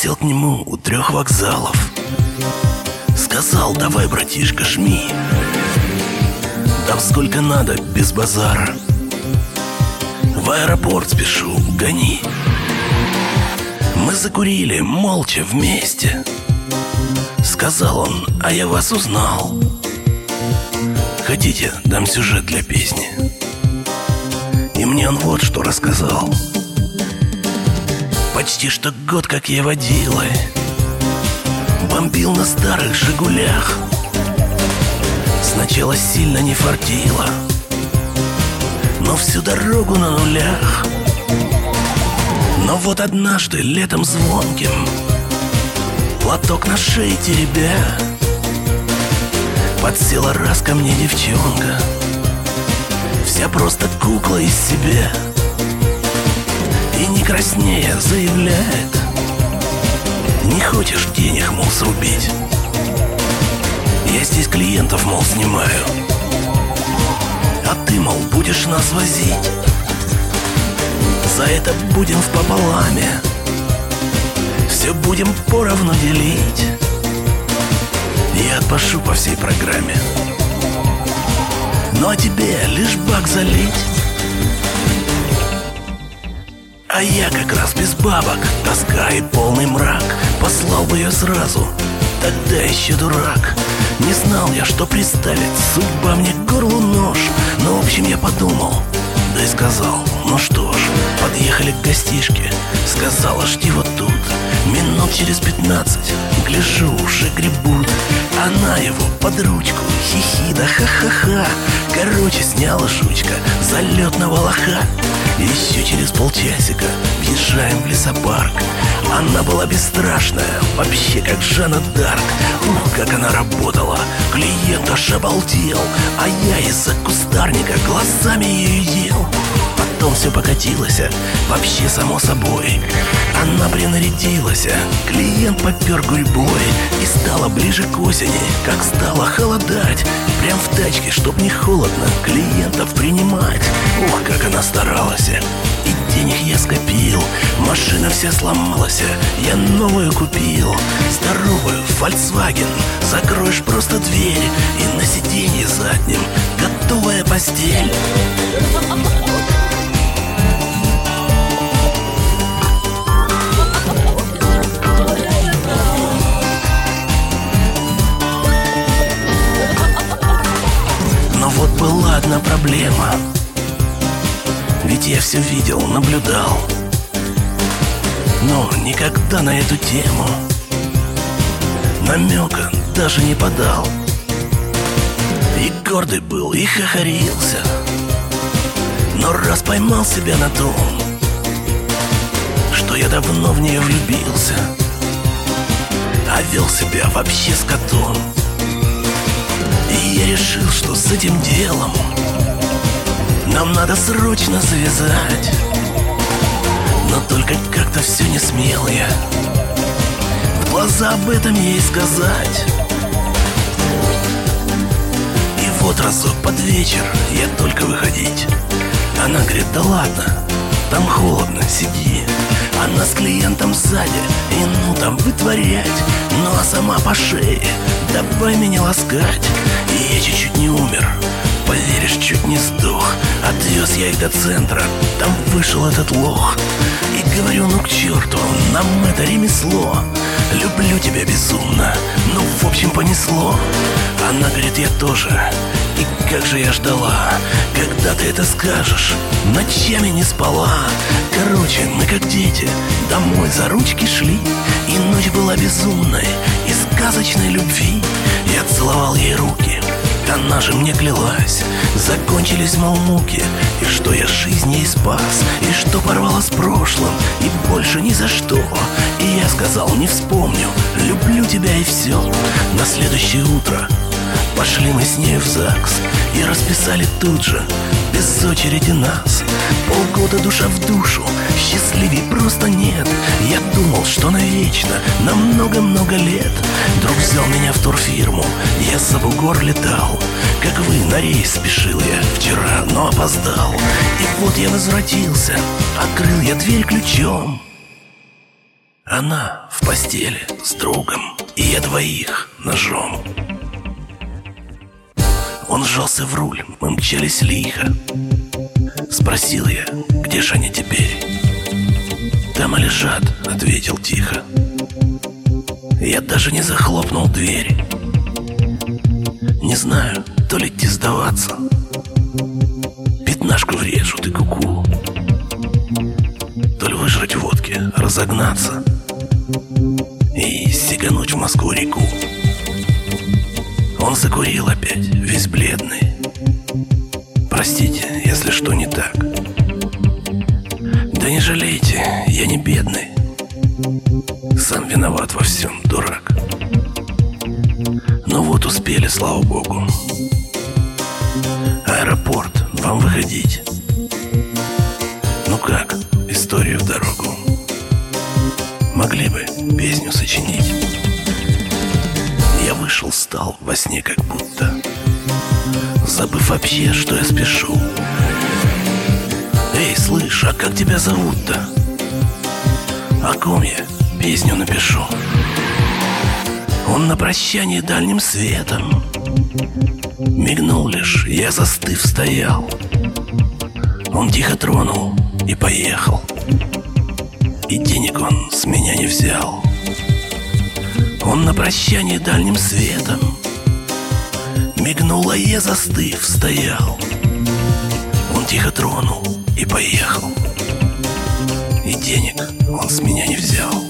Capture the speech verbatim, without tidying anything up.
Подсел к нему у трех вокзалов. Сказал: давай, братишка, жми. Дам сколько надо, без базара. В аэропорт спешу, гони. Мы закурили молча вместе. Сказал он: а я вас узнал. Хотите, дам сюжет для песни? И мне он вот что рассказал. Почти что год, как я водила, бомбил на старых «Жигулях». Сначала сильно не фартило, но всю дорогу на нулях. Но вот однажды летом звонким, платок на шее теребя, подсела раз ко мне девчонка, вся просто кукла из себя. И не краснея заявляет: не хочешь денег, мол, срубить? Я здесь клиентов, мол, снимаю, а ты, мол, будешь нас возить. За это будем впополаме, все будем поровну делить. Я отпашу по всей программе, ну а тебе лишь бак залить. А я как раз без бабок, тоска и полный мрак. Послал бы ее сразу, тогда еще дурак. Не знал я, что приставит судьба мне к горлу нож. Но в общем я подумал, да и сказал: ну что ж. Подъехали к гостишке, сказала: жди вот тут. Минут через пятнадцать, гляжу, уже гребут. Она его под ручку, хихи да ха-ха-ха. Короче, сняла жучка залетного лоха. Еще через полчасика въезжаем в лесопарк. Она была бесстрашная, вообще как Жанна Дарк. Ух, как она работала, клиент аж обалдел. А я из-за кустарника глазами ее ел. Потом все покатилось, вообще само собой. Она принарядилась, клиент попер гурьбой. И стало ближе к осени, как стало холодать. Прям в тачке, чтоб не холодно, клиентов принимать. Ух, как она старалась, и денег я скопил. Машина вся сломалась, я новую купил. Здоровую, Volkswagen, закроешь просто дверь, и на сиденье заднем готовая постель. Но вот была одна проблема, ведь я все видел, наблюдал, но никогда на эту тему намека даже не подал. И гордый был, и хохорился, но раз поймал себя на том, что я давно в нее влюбился, а вел себя вообще с котом. И я решил, что с этим делом нам надо срочно завязать. Но только как-то все не смел я в глаза об этом ей сказать. И вот разок под вечер я только выходить. Она говорит: да ладно, там холодно, сиди. Она с клиентом сзади, и ну там вытворять. Ну а сама по шее, давай меня ласкать. И я чуть-чуть не умер, поверишь, чуть не сдох. Отвез я их до центра, там вышел этот лох. И говорю: ну к черту, нам это ремесло. Люблю тебя безумно, ну в общем понесло. Она говорит: я тоже. И как же я ждала, когда ты это скажешь. Ночами не спала. Короче, мы как дети домой за ручки шли. И ночь была безумной и сказочной любви. Я целовал ей руки, она же мне клялась. Закончились, мол, муки, и что я жизнь ей спас, и что порвала с прошлым, и больше ни за что. И я сказал: не вспомню, люблю тебя и все. На следующее утро пошли мы с ней в ЗАГС и расписали тут же, без очереди нас. Полгода душа в душу, счастливей просто нет. Я думал, что навечно, на много-много лет. Друг взял меня в турфирму, я за бугор летал. Как вы, на рейс спешил я вчера, но опоздал. И вот я возвратился, открыл я дверь ключом. Она в постели с другом, и я двоих ножом. Он сжался в руль, мы мчались лихо. Спросил я, где ж они теперь? Там и лежат, ответил тихо. Я даже не захлопнул дверь. Не знаю, то ли идти сдаваться, пятнашку врежут и куку, то ли выжрать водки, разогнаться и сигануть в Москву-реку. Он закурил опять, весь бледный. Простите, если что не так. Да не жалейте, я не бедный. Сам виноват во всем, дурак. Ну вот успели, слава богу. Аэропорт, вам выходить. Ну как, историю в дорогу. Могли бы песню сочинить. Я вышел, стал во сне как будто, забыв вообще, что я спешу. Эй, слышь, а как тебя зовут-то? О ком я песню напишу? Он на прощание дальним светом мигнул лишь, я застыв стоял. Он тихо тронул и поехал, и денег он с меня не взял. Он на прощание дальним светом мигнул, а я застыв стоял. Он тихо тронул и поехал, и денег он с меня не взял.